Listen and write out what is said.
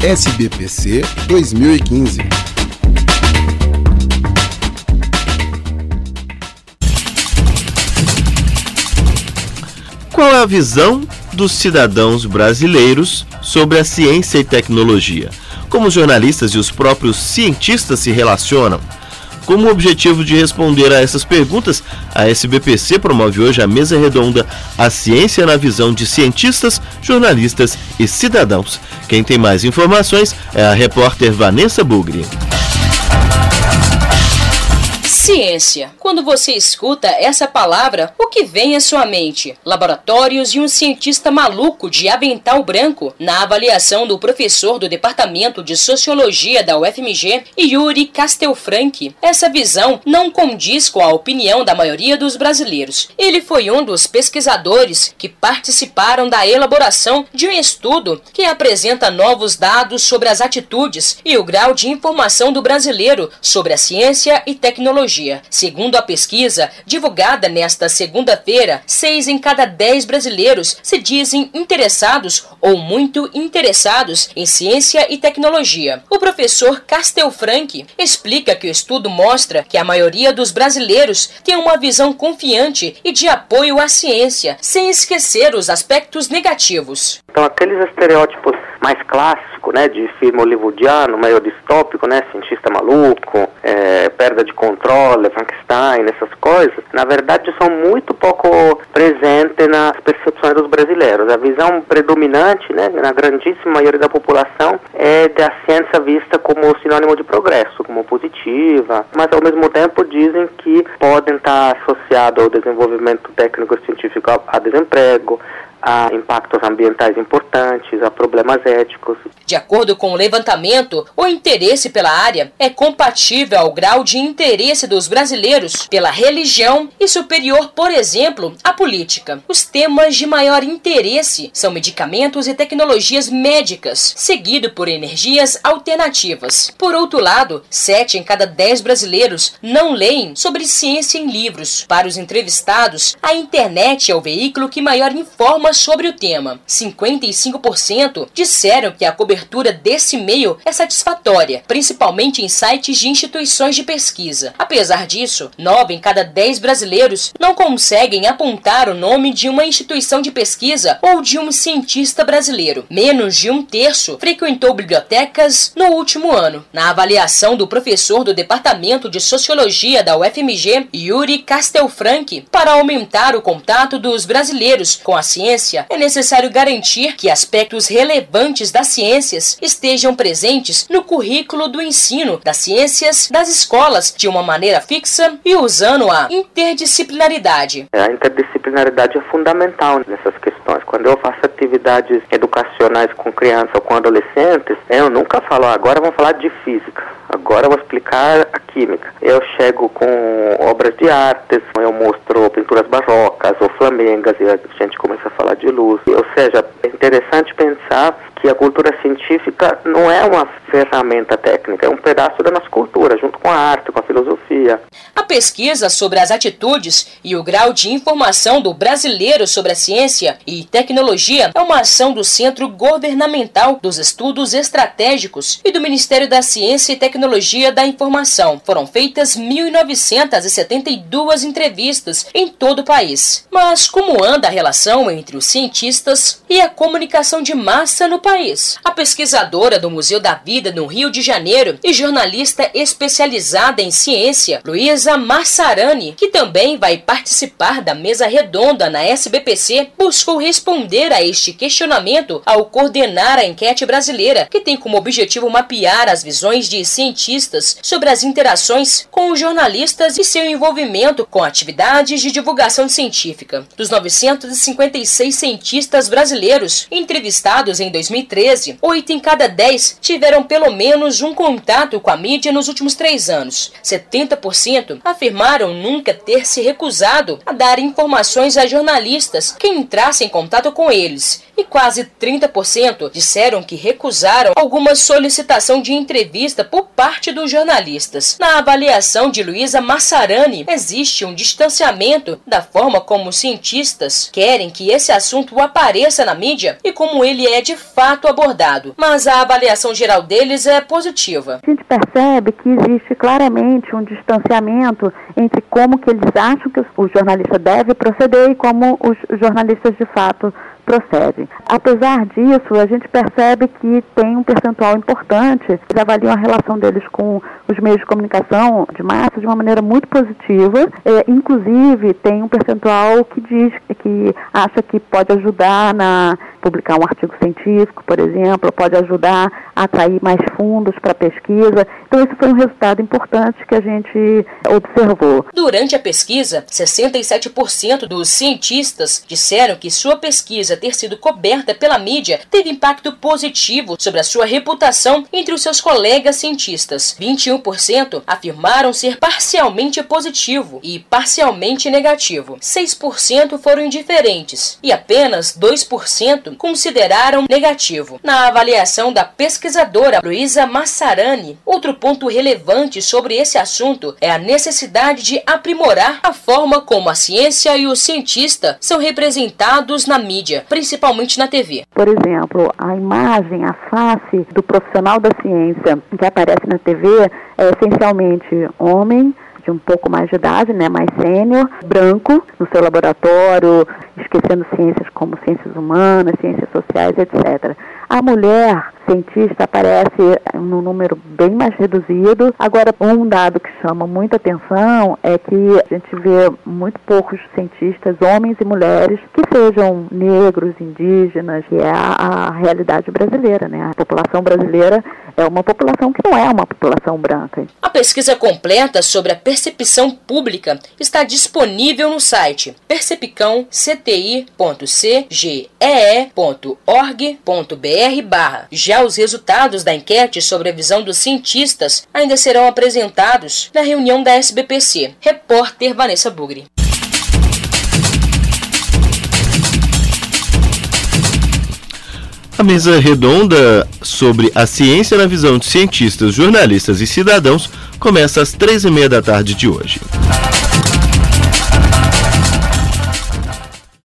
SBPC 2015. Qual é a visão dos cidadãos brasileiros sobre a ciência e tecnologia? Como os jornalistas e os próprios cientistas se relacionam? Com o objetivo de responder a essas perguntas, a SBPC promove hoje a mesa redonda A Ciência na Visão de Cientistas, Jornalistas e Cidadãos. Quem tem mais informações é a repórter Vanessa Bugri. Ciência. Quando você escuta essa palavra, o que vem à sua mente? Laboratórios e um cientista maluco de avental branco? Na avaliação do professor do Departamento de Sociologia da UFMG, Yuri Castelfranchi, essa visão não condiz com a opinião da maioria dos brasileiros. Ele foi um dos pesquisadores que participaram da elaboração de um estudo que apresenta novos dados sobre as atitudes e o grau de informação do brasileiro sobre a ciência e tecnologia. Segundo a pesquisa, divulgada nesta segunda-feira, 6 em cada 10 brasileiros se dizem interessados ou muito interessados em ciência e tecnologia. O professor Castelfranchi explica que o estudo mostra que a maioria dos brasileiros tem uma visão confiante e de apoio à ciência, sem esquecer os aspectos negativos. Então, aqueles estereótipos mais clássicos, né, de filme hollywoodiano, meio distópico, né, cientista maluco, perda de controle, Frankenstein, essas coisas, na verdade são muito pouco presentes nas percepções dos brasileiros. A visão predominante, né, na grandíssima maioria da população, é da ciência vista como sinônimo de progresso, como positiva, mas ao mesmo tempo dizem que podem estar associados ao desenvolvimento técnico-científico a desemprego, a impactos ambientais importantes, a problemas éticos. De acordo com o levantamento, o interesse pela área é compatível ao grau de interesse dos brasileiros pela religião e superior, por exemplo, à política. Os temas de maior interesse são medicamentos e tecnologias médicas, seguido por energias alternativas. Por outro lado, 7 em cada 10 brasileiros não leem sobre ciência em livros. Para os entrevistados, a internet é o veículo que maior informa sobre o tema. 55% disseram que a cobertura desse meio é satisfatória, principalmente em sites de instituições de pesquisa. Apesar disso, 9 em cada 10 brasileiros não conseguem apontar o nome de uma instituição de pesquisa ou de um cientista brasileiro. Menos de um terço frequentou bibliotecas no último ano. Na avaliação do professor do Departamento de Sociologia da UFMG, Yuri Castelfranchi, para aumentar o contato dos brasileiros com a ciência, é necessário garantir que aspectos relevantes das ciências estejam presentes no currículo do ensino das ciências das escolas de uma maneira fixa e usando a interdisciplinaridade. A interdisciplinaridade é fundamental nessas questões. Quando eu faço atividades educacionais com crianças ou com adolescentes, eu nunca falo, agora vamos falar de física, agora eu vou explicar a química. Eu chego com obras de artes, eu mostro pinturas barrocas ou flamengas e a gente começa a falar de luz. Ou seja, é interessante pensar que a cultura científica não é uma ferramenta técnica, é um pedaço da nossa cultura, junto com a arte, com a filosofia. A pesquisa sobre as atitudes e o grau de informação do brasileiro sobre a ciência e tecnologia é uma ação do Centro Governamental dos Estudos Estratégicos e do Ministério da Ciência e Tecnologia da Informação. Foram feitas 1.972 entrevistas em todo o país. Mas como anda a relação entre os cientistas e a comunicação de massa no país? A pesquisadora do Museu da Vida no Rio de Janeiro e jornalista especializada em ciência, Luísa Massarani, que também vai participar da mesa redonda na SBPC, buscou responder a este questionamento ao coordenar a enquete brasileira, que tem como objetivo mapear as visões de cientistas sobre as interações com os jornalistas e seu envolvimento com atividades de divulgação científica. Dos 956 cientistas brasileiros entrevistados em 2013, 8 em cada 10 tiveram pelo menos um contato com a mídia nos últimos 3 anos. 70% afirmaram nunca ter se recusado a dar informações a jornalistas que entrassem em contato com eles. E quase 30% disseram que recusaram alguma solicitação de entrevista por parte dos jornalistas. Na avaliação de Luísa Massarani, existe um distanciamento da forma como os cientistas querem que esse assunto apareça na mídia e como ele é de fato fato abordado, mas a avaliação geral deles é positiva. A gente percebe que existe claramente um distanciamento entre como que eles acham que o jornalista deve proceder e como os jornalistas de fato procedem. Apesar disso, a gente percebe que tem um percentual importante, eles avaliam a relação deles com os meios de comunicação de massa de uma maneira muito positiva, inclusive tem um percentual que diz que acha que pode ajudar a publicar um artigo científico, por exemplo, pode ajudar a atrair mais fundos para a pesquisa. Então esse foi um resultado importante que a gente observou. Durante a pesquisa, 67% dos cientistas disseram que sua pesquisa ter sido coberta pela mídia teve impacto positivo sobre a sua reputação entre os seus colegas cientistas. 21% afirmaram ser parcialmente positivo e parcialmente negativo. 6% foram indiferentes e apenas 2% consideraram negativo. Na avaliação da pesquisadora Luísa Massarani, outro ponto relevante sobre esse assunto é a necessidade de aprimorar a forma como a ciência e o cientista são representados na mídia, principalmente na TV. Por exemplo, a imagem, a face do profissional da ciência que aparece na TV é essencialmente homem, de um pouco mais de idade, mais sênior, branco, no seu laboratório, esquecendo ciências como ciências humanas, ciências sociais, etc. A mulher cientista aparece num número bem mais reduzido. Agora, um dado que chama muita atenção é que a gente vê muito poucos cientistas, homens e mulheres, que sejam negros, indígenas, que é a realidade brasileira, A população brasileira é uma população que não é uma população branca. A pesquisa completa sobre a percepção pública está disponível no site percepicão.ctI.cgee.org.br/. Já os resultados da enquete sobre a visão dos cientistas ainda serão apresentados na reunião da SBPC. Repórter Vanessa Bugri. A mesa redonda sobre a ciência na visão de cientistas, jornalistas e cidadãos começa às 3h30 da tarde de hoje.